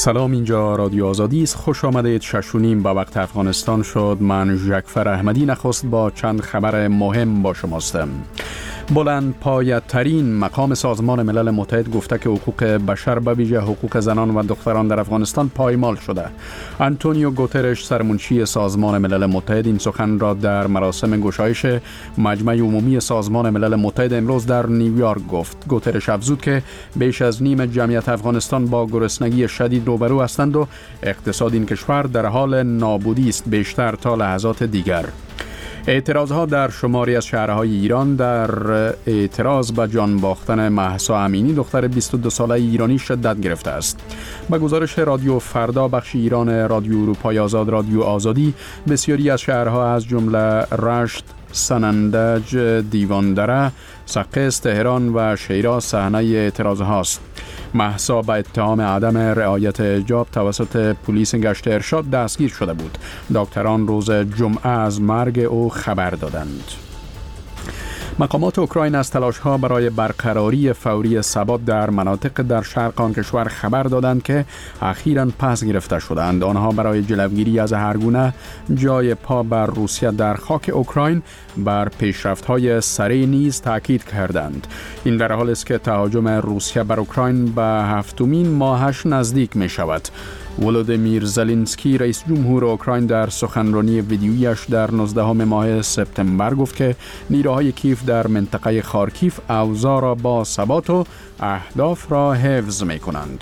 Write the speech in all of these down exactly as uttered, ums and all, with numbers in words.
سلام، اینجا رادیو آزادی است. خوش آمدید. شش و نیم به وقت افغانستان شد. من ژکفر احمدی نخست با چند خبر مهم با شماستم. بلند پایه‌ترین مقام سازمان ملل متحد گفته که حقوق بشر به ویژه حقوق زنان و دختران در افغانستان پایمال شده. آنتونیو گوترش سرمنشی سازمان ملل متحد این سخن را در مراسم گشایش مجمع عمومی سازمان ملل متحد امروز در نیویورک گفت. گوترش افزود که بیش از نیم جمعیت افغانستان با گرسنگی شدید روبرو هستند و اقتصاد این کشور در حال نابودی است، بیشتر تا لحظات دیگر. اعتراضها در شماری از شهرهای ایران در اعتراض به جان باختن مهسا امینی دختر بیست و دو ساله ایرانی شدت گرفته است. به گزارش رادیو فردا بخش ایران رادیو اروپای آزاد رادیو آزادی، بسیاری از شهرها از جمله رشت، سنندج، دیواندره، سقز، تهران و شیراز صحنه اعتراض هاست. مهسا به اتهام عدم رعایت حجاب توسط پلیس گشت ارشاد دستگیر شده بود. دکتران روز جمعه از مرگ او خبر دادند. مقامات اوکراین از تلاش‌ها برای برقراری فوری ثبات در مناطق در شرق آن کشور خبر دادند که اخیراً پس گرفته شدند. آنها برای جلوگیری از هر گونه جای پا بر روسیه در خاک اوکراین بر پیشرفت‌های سریع نیز تاکید کردند. این در حالی است که تهاجم روسیه بر اوکراین به هفتمین ماهش نزدیک می‌شود. ولودیمیر زلنسکی رئیس جمهور اوکراین در سخنرانی ویدیویش در نوزدهم ماه سپتامبر گفت که نیروهای کیف در منطقه خارکیف اوضاع را با ثبات و اهداف را حفظ می‌کنند.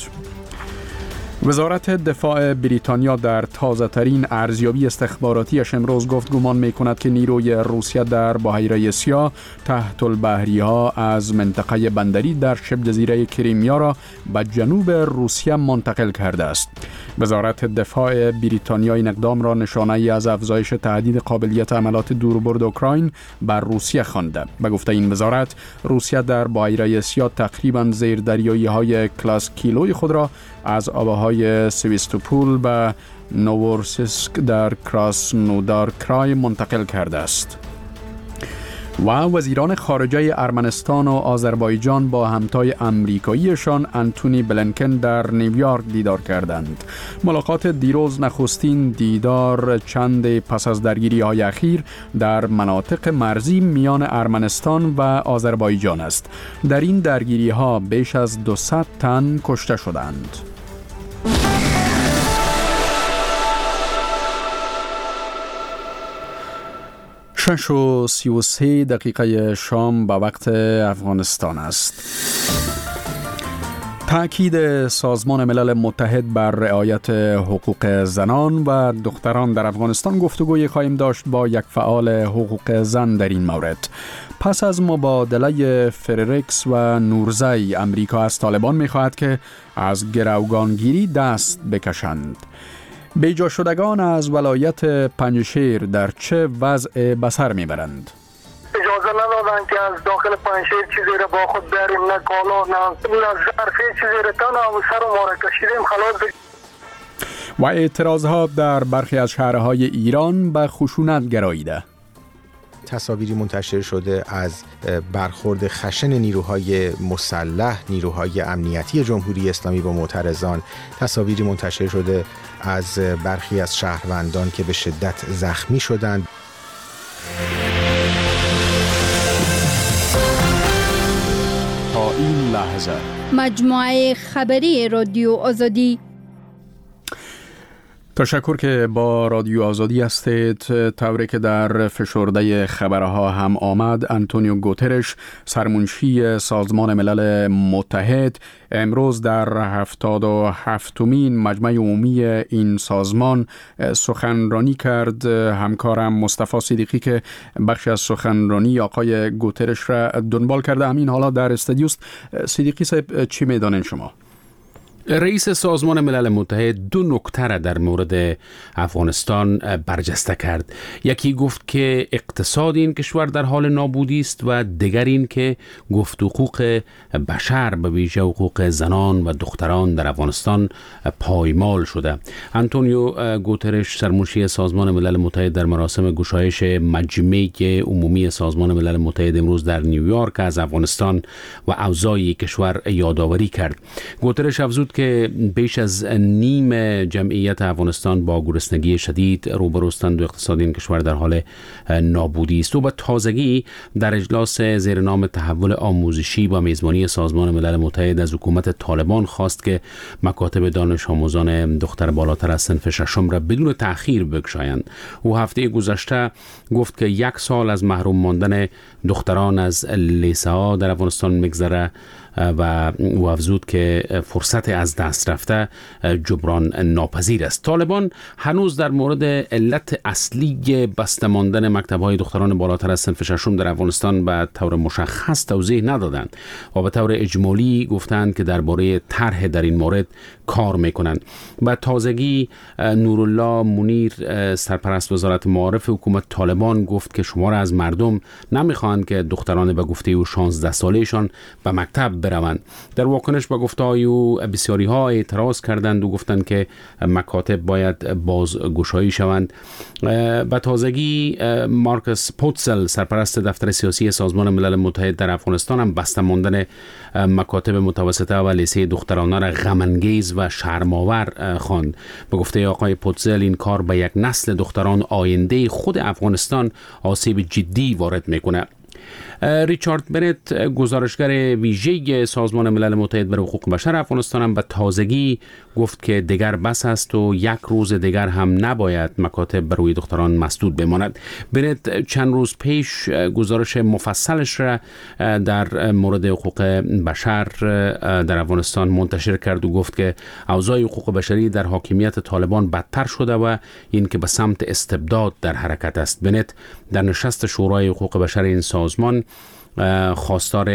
وزارت دفاع بریتانیا در تازه ترین ارزیابی استخباراتیش امروز گفت گمان می کند که نیروی روسیه در بحیره سیاه تحت البحری ها از منطقه بندری در شبه جزیره کریمیا را به جنوب روسیه منتقل کرده است. وزارت دفاع بریتانیا این اقدام را نشانه ای از افزایش تهدید قابلیت حملات دوربرد اوکراین بر روسیه خوانده. به گفته این وزارت، روسیه در بحیره سیاه تقریباً زیردریایی های کلاسکیلوی خود را از آبهای سویستوپول به نوورسیسک در کراسنودار کرای منتقل کرده است. و وزیران خارجه ارمنستان و آذربایجان با همتای امریکاییشان آنتونی بلینکن در نیویورک دیدار کردند. ملاقات دیروز نخستین دیدار چند پس از درگیری‌های اخیر در مناطق مرزی میان ارمنستان و آذربایجان است. در این درگیری‌ها بیش از دویست تن کشته شدند. شش و سی و سه دقیقه شام به وقت افغانستان است. تأکید سازمان ملل متحد بر رعایت حقوق زنان و دختران در افغانستان گفتگوی خواهیم داشت با یک فعال حقوق زن در این مورد. پس از مبادله فریرکس و نورزی، امریکا از طالبان می‌خواهد که از گروگانگیری دست بکشند. بیجا شدگان از ولایت پنجشیر در چه وضع به سر میبرند؟ اجازه ندادن که از داخل پنجشیر چیزی را با خود بریم، نه کالا نه ظرفی چیزی را تن و سر و ما را کشیدیم خلاص. و اعتراضها در برخی از شهرهای ایران به خشونت گراییده. تصاویری منتشر شده از برخورد خشن نیروهای مسلح، نیروهای امنیتی جمهوری اسلامی با معترضان. تصاویری منتشر شده از برخی از شهروندان که به شدت زخمی شدند. تا این لحظه مجموعه خبری رادیو آزادی. تشکر که با رادیو آزادی هستید. طوری که در فشرده خبرها هم آمد، آنتونیو گوترش سرمنشی سازمان ملل متحد امروز در هفتاد و هفتمین مجمع عمومی این سازمان سخنرانی کرد. همکارم مصطفی صدیقی که بخش از سخنرانی آقای گوترش را دنبال کرده همین حالا در استودیوست. صدیقی صاحب، چی میدانین شما؟ رئیس سازمان ملل متحد دو نکته را در مورد افغانستان برجسته کرد. یکی گفت که اقتصاد این کشور در حال نابودی است و دیگر این که گفت حقوق بشر به ویژه حقوق زنان و دختران در افغانستان پایمال شده. آنتونیو گوترش سرمنشی سازمان ملل متحد در مراسم گشایش مجمع عمومی سازمان ملل متحد امروز در نیویورک از افغانستان و اوضاع کشور یادآوری کرد. گوترش افزود که بیش از نیم جمعیت افغانستان با گرسنگی شدید روبروستند و اقتصاد این کشور در حال نابودی است. و با تازگی در اجلاس زیر نام تحول آموزشی با میزبانی سازمان ملل متحد از حکومت طالبان خواست که مکاتب دانش آموزان دختر بالاتر از صنف ششم را بدون تأخیر بگشایند. او هفته گذشته گفت که یک سال از محروم ماندن دختران از لیسه ها در افغانستان میگذره و او افزود که فرصت از دست رفته جبران ناپذیر است. طالبان هنوز در مورد علت اصلی بسته ماندن مکتب‌های دختران بالاتر از صنف ششم در افغانستان به طور مشخص توضیح ندادند و به طور اجمالی گفتند که درباره طرح در این مورد کار میکنند. به تازگی نورالله منیر سرپرست وزارت معارف حکومت طالبان گفت که شمار از مردم نمیخواهند که دختران به گفته او شانزده سالهشان به مکتب بروند. در واکنش به گفته‌های او بسیاری ها اعتراض کردند و گفتند که مکاتب باید بازگشایی شوند. به تازگی مارکوس پوتسل سرپرست دفتر سیاسی سازمان ملل متحد در افغانستان هم بسته ماندن مکاتب متوسطه و لیسه دخترانه را غم انگیز و شرم‌آور خواند. به گفته آقای پوتسل این کار به یک نسل دختران آینده خود افغانستان آسیب جدی وارد میکنه. ریچارد بنت گزارشگر ویژه سازمان ملل متحد برای حقوق بشر افغانستان هم به تازگی گفت که دیگر بس است و یک روز دیگر هم نباید مکاتب برای دختران مسدود بماند. بنت چند روز پیش گزارش مفصلش را در مورد حقوق بشر در افغانستان منتشر کرد و گفت که اوضاع حقوق بشری در حاکمیت طالبان بدتر شده و این که به سمت استبداد در حرکت است. بنت در نشست شورای حقوق بشر این سازمان خواستار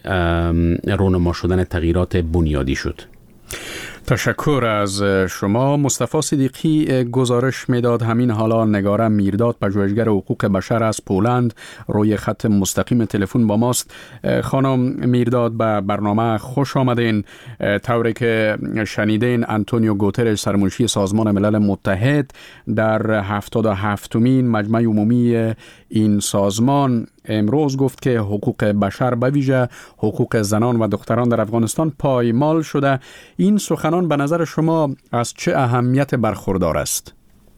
رونما شدن تغییرات بنیادی شد. تشکر از شما. مصطفی صدیقی گزارش میداد. همین حالا نگارم میرداد پژوهشگر حقوق بشر از پولند روی خط مستقیم تلفن با ماست. خانم میرداد به برنامه خوش آمدین. طوری که شنیدین انتونیو گوترش سرمنشی سازمان ملل متحد در هفتاد و هفتمین مجمع عمومی این سازمان امروز گفت که حقوق بشر به ویژه حقوق زنان و دختران در افغانستان پایمال شده. این سخنان به نظر شما از چه اهمیت برخوردار است؟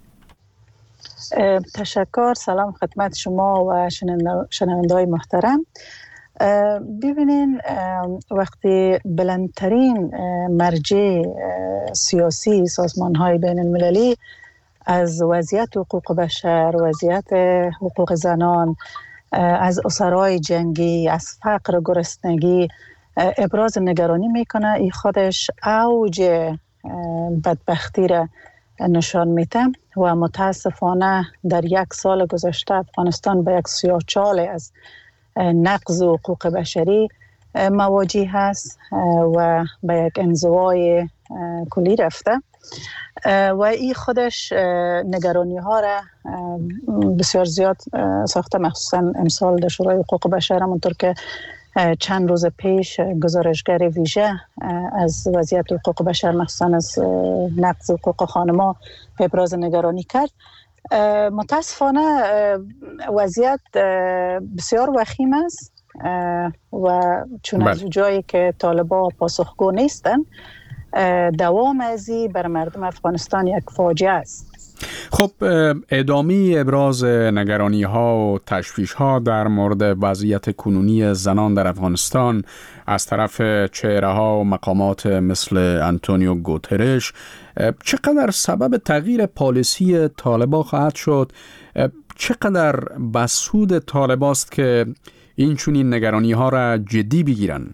تشکر. سلام خدمت شما و شنونده‌های محترم. ببینین وقتی بلندترین مرجع سیاسی سازمان‌های بین المللی از وضعیت حقوق بشر، وضعیت حقوق زنان، از اسرای جنگی، از فقر گرسنگی ابراز نگرانی میکنه، این خودش اوج بدبختی را نشان میده و متاسفانه در یک سال گذشته افغانستان به یک سیاهچال از نقض حقوق بشری مواجه هست و به یک انزوای کلی رفته و این خودش نگرانی ها را بسیار زیاد ساخته، مخصوصا امسال در شورای حقوق بشر همونطور که چند روز پیش گزارشگر ویژه از وضعیت حقوق بشر مخصوصا از نقض حقوق خانم‌ها ابراز نگرانی کرد. متاسفانه وضعیت بسیار وخیم است و چون از جایی که طالبان پاسخگو نیستن دوام ازی بر مردم افغانستان یک فاجعه است. خب ادامه ابراز نگرانی ها و تشویش ها در مورد وضعیت کنونی زنان در افغانستان از طرف چهره ها و مقامات مثل انتونیو گوترش چقدر سبب تغییر پالیسی طالبان خواهد شد؟ چقدر بسود طالبان است که این چنین نگرانی ها را جدی بگیرن؟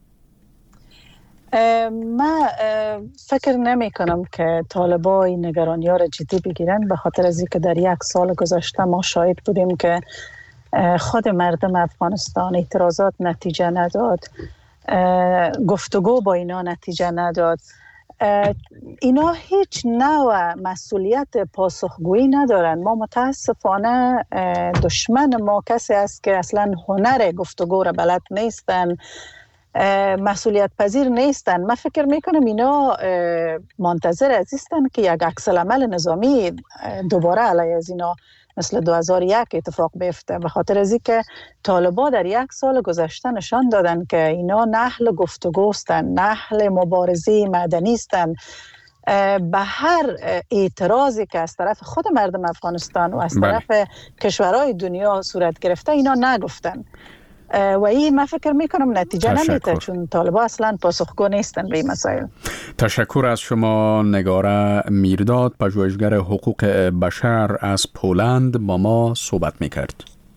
من فکر نمی کنم که طالبان این نگرانی ها را جدی بگیرن، به خاطر از اینکه در یک سال گذشته ما شاهد بودیم که خود مردم افغانستان اعتراضات نتیجه نداد، گفتگو با اینا نتیجه نداد. اینا هیچ نوع مسئولیت پاسخگویی ندارن. ما متاسفانه دشمن ما کسی است که اصلا هنر گفتگو را بلد نیستن، مسئولیت پذیر نیستن. من فکر میکنم اینا منتظر از هستن که یک عکس العمل نظامی دوباره علیه از اینا مثل دو هزار و یک اتفاق بیفته، به خاطر از اینکه طالبان در یک سال گذشته نشان دادن که اینا نحل گفتگو هستند، نحل مبارزه مدنی هستند. به هر اعتراضی که از طرف خود مردم افغانستان و از طرف بله. کشورهای دنیا صورت گرفته اینا نگفتن و این من فکر میکنم نتیجه نمیده، چون طالبان اصلا پاسخگو نیستن به این مسائل. تشکر از شما نگاره میرداد، پژوهشگر حقوق بشر از پولند با ما صحبت میکرد.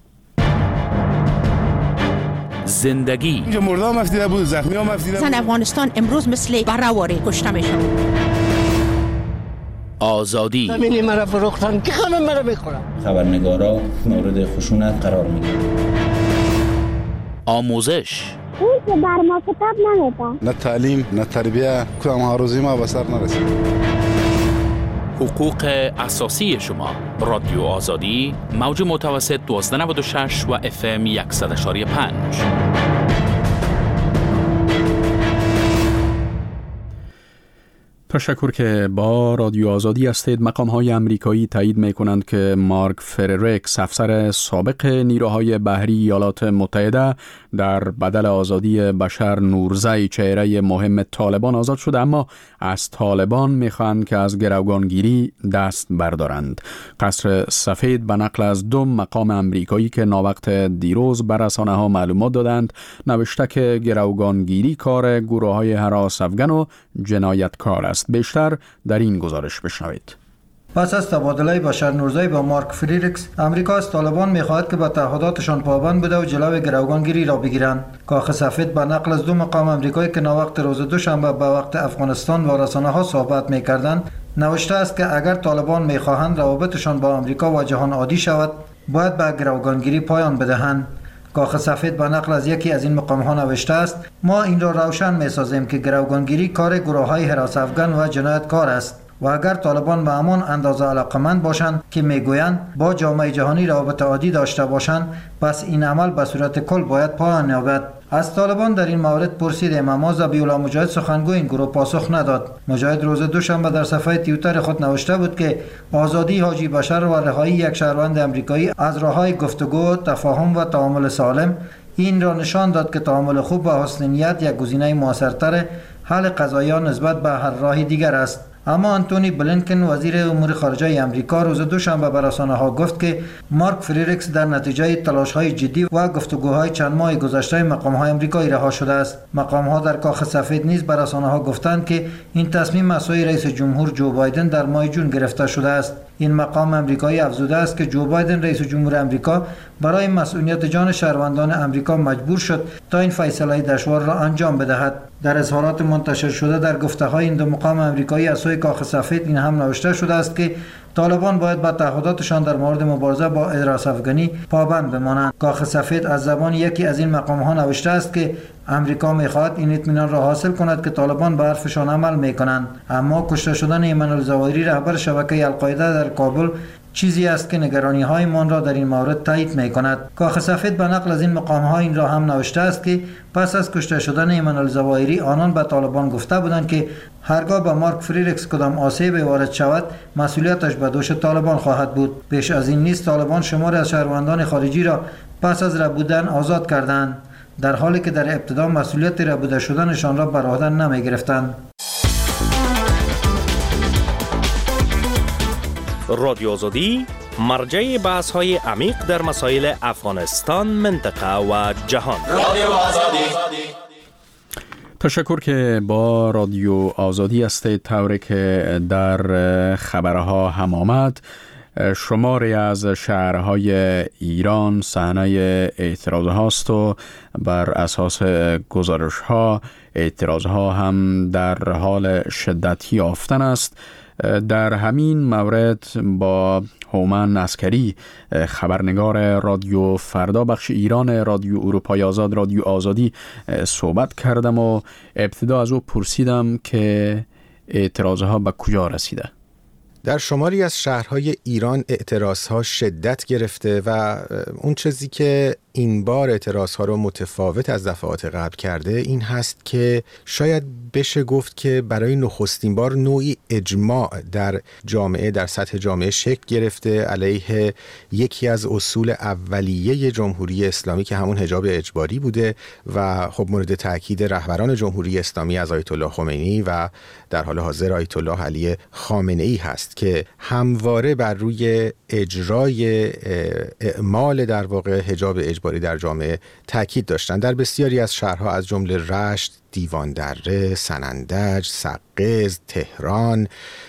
زندگی اینجا مرده هم افتیده بود، زخمی هم افتیده بود. زن افغانستان امروز مثل برهواری کشته میشن. آزادی زمینی مرا فروختن که همه مرا میخورن. خبرنگارا مورد خشونت قرار میگیرن. آموزش اون که بر ما کتاب نمیده، نه تعلیم نه تربیه، کدام ها روزی ما به سر نرسید. حقوق اساسی شما. رادیو آزادی، موج متوسط دوازده نود و شش و اف ام صد و یک و پنج. تشکر که با رادیو آزادی هستید. مقام‌های آمریکایی تایید می‌کنند که مارک فرریکس، افسر سابق نیروهای بحری ایالات متحده، در بدل آزادی بشر نورزی، چهره مهم طالبان، آزاد شده، اما از طالبان می‌خواهند که از گروگانگیری دست بردارند. قصر سفید به نقل از دو مقام آمریکایی که ناوقت دیروز به رسانه‌ها معلومات دادند، نوشته که گروگانگیری کار گروه‌های هراس افغان و جنایتکار است. بیشتر در این گزارش بشنوید. پس از تبادله بشر نورزی با مارک فریرکس، امریکا از طالبان می‌خواهد که به تعهداتشان پابند بوده و جلوی گروگانگیری را بگیرند. کاخ سفید به نقل از دو مقام آمریکایی که ناوقت روز دوشنبه به وقت افغانستان با رسانه‌ها صحبت می‌کردند، نوشته است که اگر طالبان می‌خواهند روابطشان با آمریکا و جهان عادی شود، باید به گروگانگیری پایان بدهند. کاخ سفید به نقل از یکی از این مقام‌ها نوشته است: ما این را روشن می‌سازیم که گروگانگیری کار گروه‌های حراس افغان و جنایتکار است و اگر طالبان به همان اندازه علاقمند باشند که میگویند با جامعه جهانی روابط عادی داشته باشند، پس این عمل به صورت کل باید پایان یابد. از طالبان در این مورد پرسیدیم، اما ذبیح الله مجاهد، سخنگوی این گروه، پاسخ نداد. مجاهد روز دوشنبه در صفحه توییتر خود نوشته بود که آزادی حاجی بشر و رهایی یک شهروند آمریکایی از راه‌های گفتگو، تفاهم و تعامل سالم این را نشان داد که تعامل خوب و حسن نیت یک گزینه موثرتر حل قضایا نسبت به هر راه دیگر است. اما آنتونی بلینکن، وزیر امور خارجه آمریکا، روز دوشنبه به رسانه‌ها گفت که مارک فریرکس در نتیجه تلاش‌های جدی و گفتگوهای چند ماه گذشته مقام‌های آمریکایی رها شده است. مقام‌ها در کاخ سفید نیز به رسانه‌ها گفتند که این تصمیم مسئول رئیس جمهور جو بایدن در ماه جون گرفته شده است. این مقام آمریکایی افزوده است که جو بایدن رئیس جمهور آمریکا برای مسئولیت جان شهروندان آمریکا مجبور شد تا این فیصله دشوار را انجام بدهد. در اظهارات منتشر شده در گفته‌های این دو مقام آمریکایی از سوی کاخ سفید این هم نوشته شده است که طالبان باید به تعهداتشان در مورد مبارزه با حراس افغانی پابند بمانند. کاخ سفید از زبان یکی از این مقام‌ها نوشته است که امریکا می‌خواهد این اطمینان را حاصل کند که طالبان به حرفشان عمل می‌کنند، اما کشته شدن ایمن الظواهری، رهبر شبکه القاعده در کابل، چیزی است که نگرانی‌های من را در این مورد تایید می‌کند. کاخ سفید به نقل از این مقام‌ها این را هم نوشته است که پس از کشته شدن ایمن الظواهری آنان به طالبان گفته بودند که هرگاه به مارک فریرکس کدام آسیبی وارد شود، مسئولیتش به دوش طالبان خواهد بود. بیش از این نیست، طالبان شماری از شهروندان خارجی را پس از ربودن آزاد کردند، در حالی که در ابتدا مسئولیت ربوده شدنشان را بر عهده نمی‌گرفتند. رادیو آزادی، مرجع بحث های عمیق در مسائل افغانستان، منطقه و جهان. رادیو آزادی. تشکر که با رادیو آزادی هستید. طوری که در خبرها هم آمد، شماری از شهرهای ایران صحنه اعتراض هاست و بر اساس گزارش ها اعتراض ها هم در حال شدت یافتن است. در همین مورد با هومن عسکری، خبرنگار رادیو فردا بخش ایران رادیو اروپای آزاد، رادیو آزادی، صحبت کردم و ابتدا از او پرسیدم که اعتراضها به کجا رسیده. در شماری از شهرهای ایران اعتراضها شدت گرفته و اون چیزی که این بار اعتراضها رو متفاوت از دفعات قبل کرده این هست که شاید بشه گفت که برای نخستین بار نوعی اجماع در جامعه، در سطح جامعه شکل گرفته علیه یکی از اصول اولیه جمهوری اسلامی که همون حجاب اجباری بوده و خب مورد تاکید رهبران جمهوری اسلامی از آیت الله خمینی و در حال حاضر آیت الله علی خامنه ای هست که همواره بر روی اجرای اعمال در واقع حجاب اجباری در جامعه تاکید داشتند. در بسیاری از شهرها از جمله رشت، دیواندره، سنندج، سقز، تهران،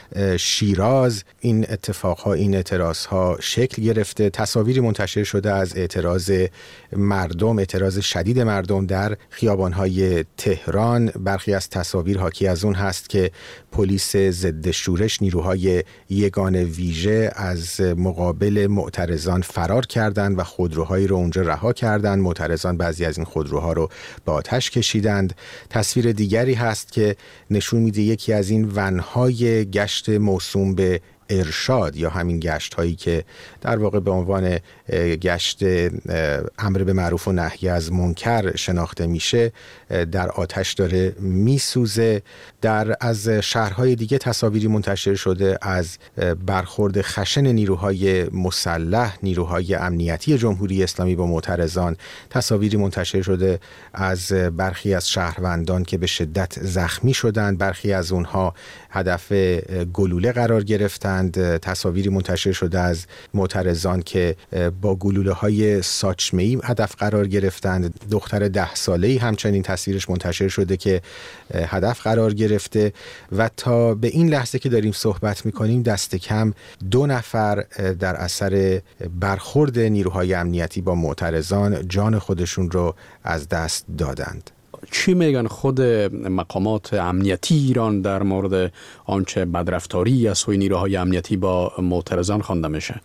شیراز این اتفاقها، این اعتراضها شکل گرفته. تصاویری منتشر شده از اعتراض مردم، اعتراض شدید مردم در خیابانهای تهران. برخی از تصاویر حاکی از اون هست که پلیس ضد شورش، نیروهای یگان ویژه از مقابل معترضان فرار کردند و خودروهایی رو اونجا رها کردند. معترضان بعضی از این خودروها رو به آتش کشیدند. تصویر دیگری هست که نشون میده یکی از این ونهای گشت موسوم به ارشاد یا همین گشت هایی که در واقع به عنوان گشت امر به معروف و نهی از منکر شناخته میشه در آتش داره میسوزه. در از شهرهای دیگه تصاویری منتشر شده از برخورد خشن نیروهای مسلح، نیروهای امنیتی جمهوری اسلامی با معترضان. تصاویری منتشر شده از برخی از شهروندان که به شدت زخمی شدند، برخی از اونها هدف گلوله قرار گرفتند. تصاویری منتشر شده از معترضان که با گلوله های ساچمه‌ای هدف قرار گرفتند. دختر ده ساله‌ای همچنین تصویرش منتشر شده که هدف قرار گرفته و تا به این لحظه که داریم صحبت می‌کنیم دست کم دو نفر در اثر برخورد نیروهای امنیتی با معترضان جان خودشون رو از دست دادند. چی میگن خود مقامات امنیتی ایران در مورد آنچه بدرفتاری از سوی نیروهای امنیتی با معترضان خوانده میشه؟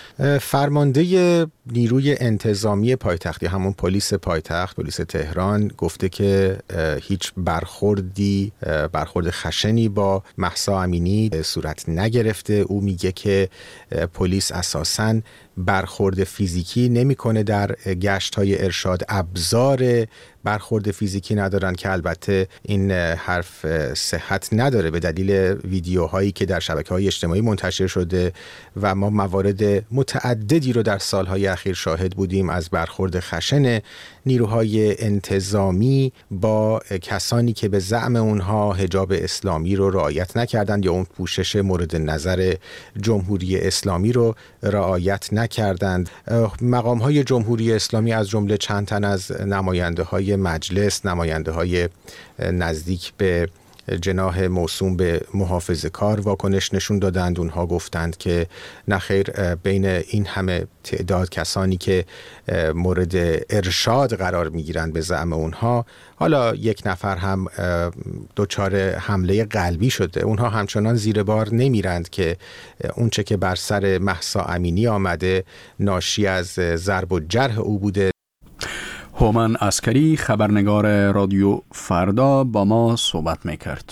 فرمانده نیروی انتظامی پایتخت یا همون پلیس پایتخت، پلیس تهران گفته که هیچ برخوردی برخورد خشنی با مهسا امینی صورت نگرفته. او میگه که پلیس اساساً برخورد فیزیکی نمیکنه در گشت‌های ارشاد، ابزار برخورد فیزیکی ندارن که البته این حرف صحت نداره به دلیل ویدیوهایی که در شبکه‌های اجتماعی منتشر شده و ما موارد متعددی رو در سالهای اخیر شاهد بودیم از برخورد خشن نیروهای انتظامی با کسانی که به زعم اونها حجاب اسلامی رو رعایت نکردند یا اون پوشش مورد نظر جمهوری اسلامی رو رعایت نکردند. مقام‌های جمهوری اسلامی از جمله چند تن از نماینده‌های مجلس، نماینده‌های نزدیک به جناح موسوم به محافظه کار واکنش نشون دادند. اونها گفتند که نخیر، بین این همه تعداد کسانی که مورد ارشاد قرار میگیرند به زعم اونها، حالا یک نفر هم دچار حمله قلبی شده، اونها همچنان زیر بار نمیرند که اونچه که بر سر مهسا امینی آمده ناشی از ضرب و جرح او بوده. هومن عسکری، خبرنگار رادیو فردا، با ما صحبت میکرد.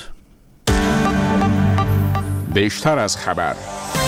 بیشتر از خبر.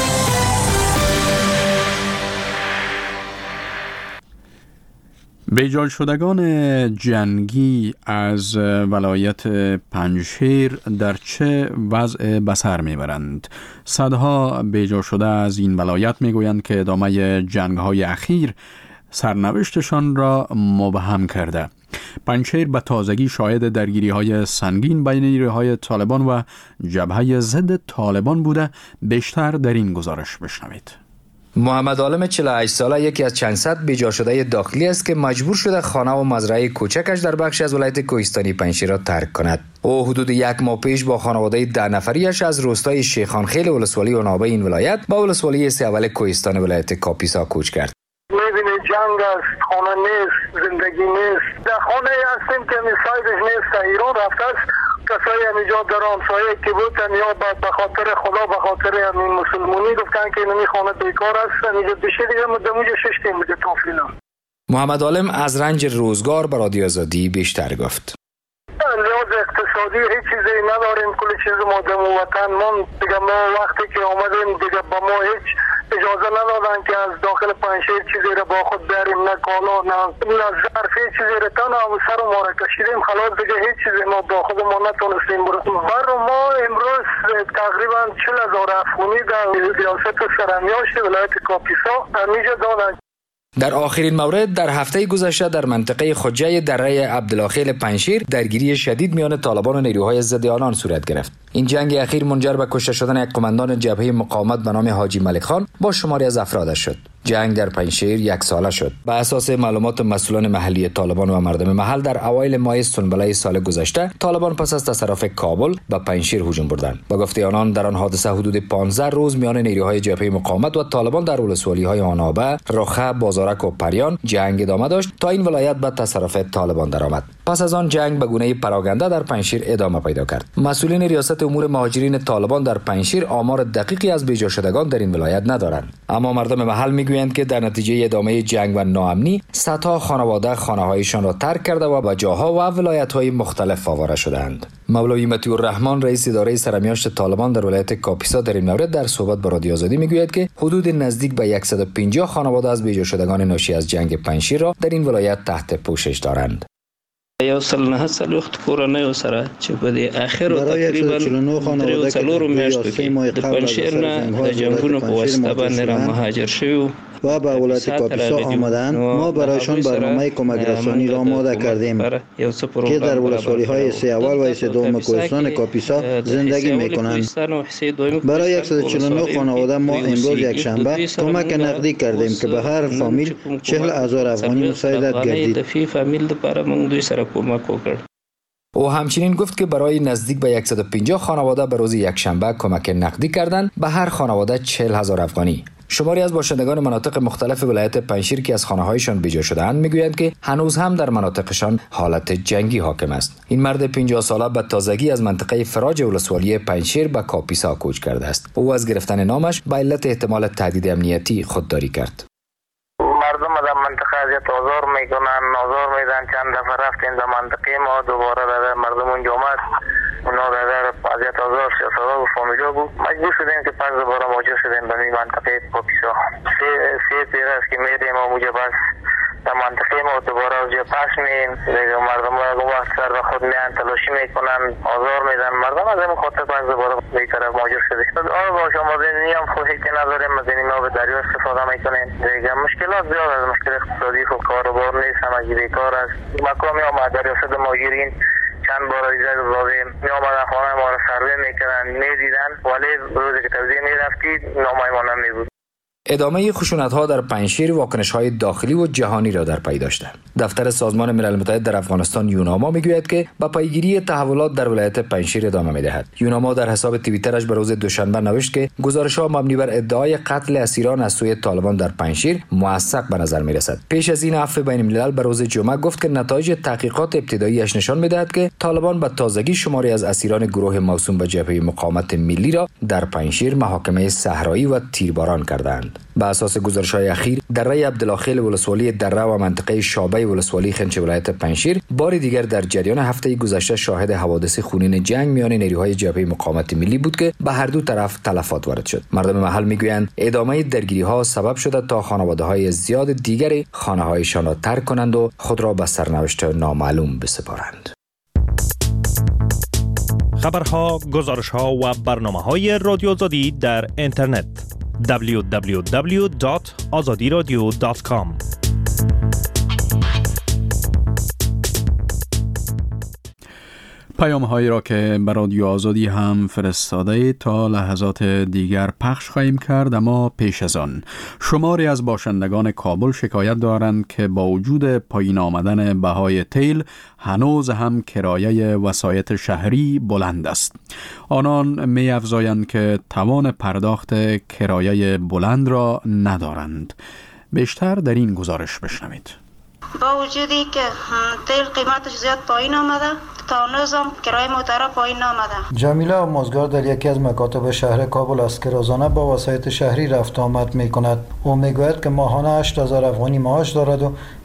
بیجال شدگان جنگی از ولایت پنجشیر در چه وضع بسر میبرند؟ صدها بیجال شده از این ولایت میگویند که ادامه جنگ‌های اخیر سرنوشتشان را مبهم کرده. پنجشیر به تازگی شاهد درگیری‌های سنگین بین نیروهای طالبان و جبهه ضد طالبان بوده. بیشتر در این گزارش بشنوید. محمد عالم چهل و هشت ساله یکی از چند صد بیجا شده داخلی است که مجبور شده خانه و مزرعه کوچکش در بخش از ولایت کوهستانی پنجشیر را ترک کند. او حدود یک ماه پیش با خانواده ده نفریش از روستای شیخانخیل ولسوالی عنابه این ولایت با ولسوالی سیاول کوهستان ولایت کاپیسا کوچ کرد. میبینی جنگ است، خانه نیست، زندگی نیست. در خانه هستیم که میسایدش نیست. ایران رفته است کسایی همیجا در آمسایه که بودن یا به خاطر خدا به خاطر همین مسلمونی گفتن که اینمی خانه بیکار است. همیجا بشه دیگه مدموجه ششتیم بوده توفینا. محمد عالم از رنج روزگار به رادیو آزادی بیشتر گفت. لحاظ اقتصادی هیچ چیزی نداریم، کل چیز ما دم وطن. من دیگه ما وقتی که آمدیم دیگه با ما هیچ اجازه ندادن که از داخل پنجشیر چیزی را با خود بریم، نه کالا نه نه ظرف، هیچ چیزی را تنها سر ما را کشیدیم، خلاص دیگه هیچ چیزی ما با خود ما نتونستیم بریم. بر ما امروز تقریبا چهل هزار افغانی در ریاست سرمیاشت ولایت کاپیسا همیشه دادن. در آخرین مورد در هفته گذشته در منطقه خجه دره عبدالاخیل پنجشیر درگیری شدید میان طالبان و نیروهای ضد آنان صورت گرفت. این جنگ اخیر منجر به کشته شدن یک قماندان جبهه مقاومت به نام حاجی ملک خان با شماری از افرادش شد. جنگ در پنجشیر یک ساله شد. به اساس معلومات مسئولان محلی طالبان و مردم محل در اوایل ماه سنبله سال گذشته طالبان پس از تصرف کابل به پنجشیر هجوم بردند. با گفته آنان در آن حادثه حدود پانزده روز میان نیروهای جبهه مقاومت و طالبان در ولسوالی‌های آنابه، رخه، بازارک و پریان جنگ ادامه داشت تا این ولایت به تصرف طالبان درآمد. پس از آن جنگ به گونه پراگنده در پنجشیر ادامه پیدا کرد. مسئولین ریاست امور مهاجرین طالبان در پنجشیر آمار دقیقی از بیجا شدگان در این ولایت ندارند، اما مردم محل میگویند که در نتیجه ادامه جنگ و ناامنی صدها خانواده خانه‌هایشان را ترک کرده و به جاها و ولایت‌های مختلف آواره شدند. مولوی مطیع الرحمن رئیس اداره سرمیاشت طالبان در ولایت کاپیسا در این مورد در صحبت با رادیو آزادی میگوید که حدود نزدیک به صد و پنجاه خانواده از بیجا شدگان ناشی از جنگ پنجشیر را در این ولایت تحت پوشش دارند. یو سل نه سل وخت کورنۍ سره چې په دې اخر تقریبا درې څلورو میاشتو کې د پنجشیر نه د جنگونو په واسطه باندې را مهاجر شوي و به ولایت کاپیسا آمدند. ما برایشان برنامه کمک رسانی را آماده کردیم که در ولسوالی‌های سه اول و سه دوم کوهستان کاپیسا زندگی می‌کنند. برای صد و چهل و نه خانواده ما امروز یک شنبه کمک نقدی کردیم که به هر فامیل چهل هزار افغانی مساعدت گردید. او همچنین گفت که برای نزدیک به صد و پنجاه خانواده به روز یکشنبه کمک نقدی کردند، به هر خانواده چهل هزار افغانی. شماری از باشندگان مناطق مختلف ولایت پنجشیر که از خانه‌هایشان بیجا شده‌اند میگویند که هنوز هم در مناطقشان حالت جنگی حاکم است. این مرد پنجاه ساله به تازگی از منطقه فراج ولسوالی پنجشیر به کاپیسا کوچ کرده است. او از گرفتن نامش به علت احتمال تهدید امنیتی خودداری کرد. مردم در منطقه اذیت آزار میکنن، آزار میدن. چند دفعه رفتیم در منطقه ما، دوباره در مردم اونجا آمد، اونا در اذیت آزار سیاست‌ها و فامیلا بود. مجبور شدیم که پس دوباره مواجه شدیم به این منطقه کاپیسا. سه سه پیر است که میریم و اونجا بس در منطقه ما دوباره اونجا پس مییم. دیگه مردم ها اون وقت سر به خود میان تلاشی میکنن، آزار میدن مردم. از این خاطر پس دوباره به این طرف مواجه شدیم. آره با شما زندگی هم خودی که نداریم، از این ما به دریا استفاده میکنیم. دیگه مشکلات زیاد از مشکل اقتصادی خب کاروبار نیست، همگی بیکار است. مقامی ها در ریاست مهاجرین چند بار ریزه دادیم، می آمدن خانه ما را سروی میکردن، میدیدن، ولی روزی که توزیع میرفتید نامه ما نمیبود. ادامه خشونت‌ها در پنجشیر واکنش‌های داخلی و جهانی را در پی داشته. دفتر سازمان ملل متحد در افغانستان یوناما میگوید که با پیگیری تحولات در ولایت پنجشیر ادامه می‌دهد. یوناما در حساب توییترش به روز دوشنبه نوشت که گزارش‌ها مبنی بر ادعای قتل اسیران از سوی طالبان در پنجشیر موثق به نظر می‌رسد. پیش از این عفو بین الملل به روز جمعه گفت که نتایج تحقیقات ابتدایی‌اش نشان می‌دهد که طالبان به تازگی شماری از اسیران گروه موسوم به جبهه مقاومت ملی را در پنجشیر محاکمه صحرایی و تیرباران کردند. به اساس گزارش‌های اخیر دره عبدالاخیل ولسوالی دره و منطقه شابه ولسوالی خنچ ولایت پنجشیر بار دیگر در جریان هفته گذشته شاهد حوادث خونین جنگ میان نیروهای جبهه مقاومت ملی بود که به هر دو طرف تلفات وارد شد. مردم محل میگویند ادامه درگیری‌ها سبب شده تا خانواده‌های زیاد دیگری خانه‌هایشان را ترک کنند و خود را به سرنوشت نامعلوم بسپارند. خبرها، گزارش‌ها و برنامه‌های رادیو آزادی در اینترنت دبلیو دبلیو دبلیو دات آزادی رادیو دات کام. پیام هایی را که به رادیو آزادی هم فرستاده تا لحظات دیگر پخش خواهیم کرد، اما پیش از آن شماری از باشندگان کابل شکایت دارند که با وجود پایین آمدن بهای تیل هنوز هم کرایه وسایط شهری بلند است. آنان می افزایند که توان پرداخت کرایه بلند را ندارند. بیشتر در این گزارش بشنوید. با وجودی که تیل قیمتش زیاد پایین آمده، تا هنوز هم کرایه موترها پایین آمده. جمیله آموزگار در یکی از مکاتب شهر کابل است که روزانه با وسایط شهری رفت آمد می کند. او می گوید که ماهانه هشت هزار افغانی معاش دارد و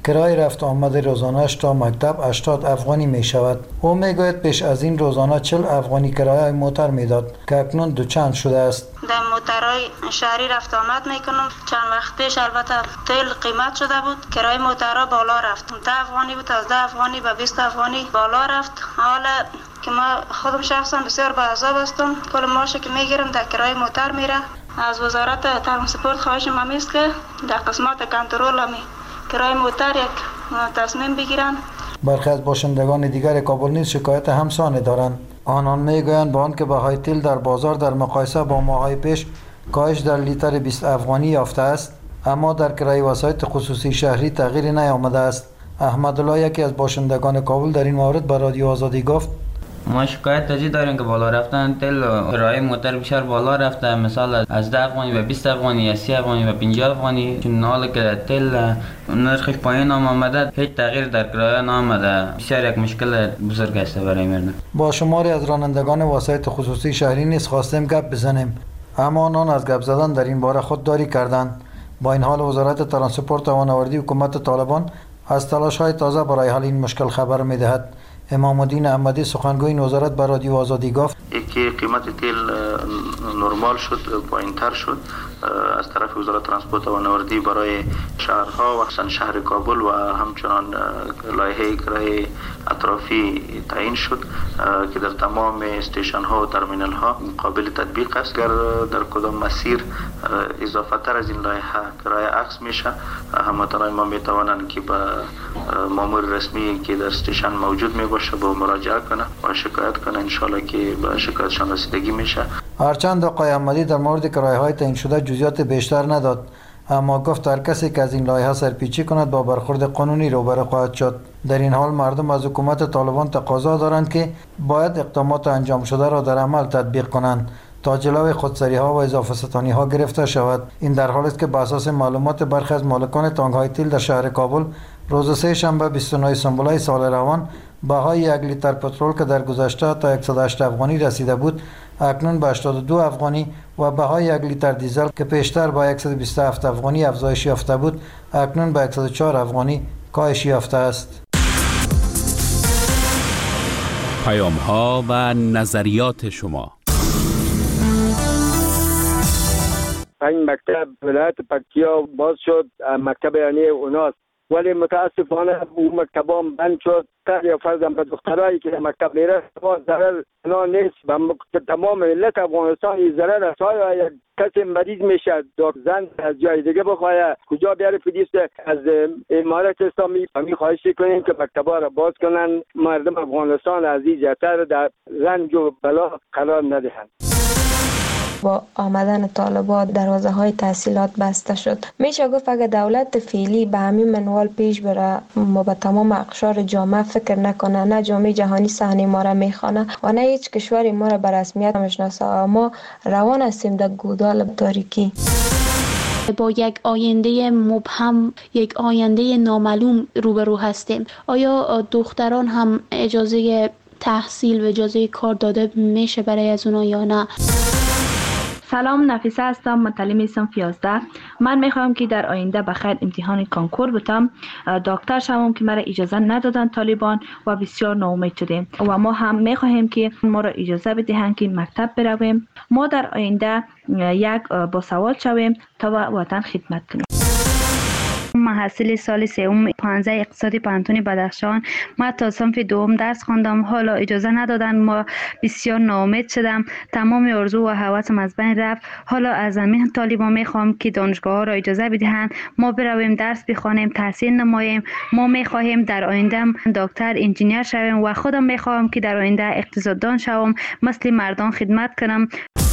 کرای رفت آمد روزانه‌اش تا مکتب هشتاد افغانی می شود. او می گوید پیش از این روزانه چهل افغانی کرایه موتر می داد که اکنون دوچند شده است. در موترهای شهری رفت آمد میکنم. چند وقت پیش البته تیل قیمت شده بود، کرایه موترها بالا رفت. ده افغانی بود، از ده افغانی به بیست افغانی بالا رفت. حالا که ما خودم شخصا بسیار به عذاب هستم، پول ماشو که میگیرم در کرایه موتر میره. از وزارت ترانسپورت خواهش ما است که در قسمت کنترل می کرایه موتر یک تصمیم بگیرن. برخی از باشندگان دیگر کابل نیز شکایت همسانه دارند. آنان میگویند با آنکه بهای تیل در بازار در مقایسه با ماه‌های پیش کاهش در لیتر بیست افغانی یافته است، اما در کرایه وسایط خصوصی شهری تغییری نیامده است. احمدالله یکی از باشندگان کابل در این مورد به رادیو آزادی گفت: ما شکایت تجی داریم که بالا رفتن تل کرایه موتر بیشتر بالا رفته، مثلا از ده افغانی به بیست افغانی یا سی افغانی به پنجاه افغانی. چون حالا که تل نرخش پایین آمده هیچ تغییر در کرایه نآمده، بسیار یک مشکل بزرگ است برای مردم. با شماری از رانندگان وسایط خصوصی شهری نیز خواستیم گپ بزنیم، اما آنان از گپ زدن در این باره خودداری کردند. با این حال وزارت ترانسپورت و فناوری حکومت طالبان از تلاش‌های تازه برای حل این مشکل خبر می‌دهد. امام الدین احمدی سخنگوی این وزارت به رادیو آزادی گفت: یکی قیمت تیل نرمال شد، پایین‌تر شد از طرف وزارت ترانسپورت و فناوری برای شهرها و خصوصا شهر کابل و همچنان لایحه کرایه اطرافی تعیین شد که در تمام استیشن ها و ترمینال ها قابل تطبیق است. اگر در کدام مسیر اضافه تر از این لایحه کرایه عکس میشه، هموطنان ما میتوانند که به مامور رسمی که در استیشن موجود می باشه با مراجعه کنه و شکایت کنه، ان شاء الله که به شکایتشان رسیدگی میشه. هرچند آقای احمدی در مورد کرایه های تعیین شده جزئیات بیشتر نداد، اما گفت هر کسی که از این لایحه سرپیچی کند با برخورد قانونی روبرو خواهد شد. در این حال مردم از حکومت طالبان تقاضا دارند که باید اقدامات انجام شده را در عمل تطبیق کنند تا جلوی خودسری ها و اضافه ستانی ها گرفته شود. این در حالی است که بر اساس معلومات برخی از مالکان تانک های تیل در شهر کابل روز سه شنبه بیست و نه سنبله سال روان بهای یک لیتر پترول که در گذشته تا صد و هشت افغانی رسیده بود اکنون به هشتاد و دو افغانی و بهای یک لیتر دیزل که پیشتر با صد و بیست و هفت افغانی افزایش یافته بود اکنون به صد و چهار افغانی کاهش یافته است. پیام ها و نظریات شما. این مکتب ولایت پکتیا باز شد، مکتب یعنی اوناست، ولی متاسفانه اون مکتب هم بند شد. تر یا فرضم به دخترایی که مکتب میره ضرر نه نیست، به تمام ملت افغانستان ضرر است. های کسی مریض میشه، زن از جای دیگه بخواه کجا بیاره پلیس از امارت اسلامی همین خواهش کنیم که مکتبا را باز کنن، مردم افغانستان عزیز تر در رنج و بلا قرار ندهند. با آمدن طالبان دروازه های تحصیلات بسته شد. میشه گفت اگر دولت فعلی به همین منوال پیش بره ما به تمام اقشار جامعه فکر نکنه، نه جامعه جهانی صحنه ما را میخوانه و نه هیچ کشوری ما را به رسمیت میشناسه، ما روان هستیم در گودال تاریکی. با یک آینده مبهم، یک آینده نامعلوم روبرو هستیم. آیا دختران هم اجازه تحصیل و اجازه کار داده میشه برای از اونا یا نه؟ سلام، نفیسه هستم، متعلم صنف یازده. من میخوام که در آینده بخیر امتحان کنکور بتم، دکتر شوم که مرا اجازه ندادن طالبان و بسیار ناامید شدیم و ما هم میخواهیم که ما را اجازه بدهند که مکتب برویم، ما در آینده یک باسواد شویم تا به وطن خدمت کنیم. محصل سال سوم پانزده اقتصادی پانتون بدخشان. من تا صنف دوم درس خواندم، حالا اجازه ندادن، ما بسیار ناامید شدم، تمام آرزو و هوسم از بین رفت. حالا از همین طالبان میخوام که دانشگاه ها را اجازه بدهند ما برویم درس بخوانیم، تحصیل نماییم. ما میخواهیم در آینده دکتر، انجینیر شویم و خودم میخوام که در آینده اقتصاددان شوم، مثل مردان خدمت کنم.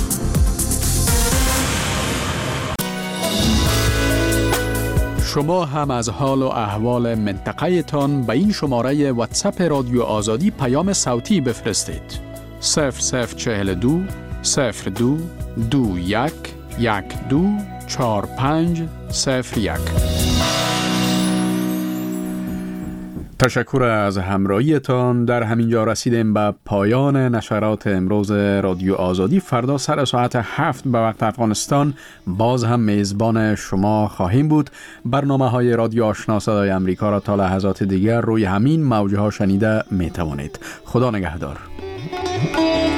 شما هم از حال و احوال منطقه تان به این شماره واتساپ رادیو آزادی پیام صوتی بفرستید. صفر صفر چهل و دو صفر دو دو یک یک دو چهار پنج صفر یک. تشکر از همراهیتان. در همینجا رسیدیم به پایان نشرات امروز رادیو آزادی. فردا سر ساعت هفت به وقت افغانستان باز هم میزبان شما خواهیم بود. برنامه های رادیو آشنا صدای امریکا را تا لحظات دیگر روی همین موجه ها شنیده می توانید. خدا نگهدار.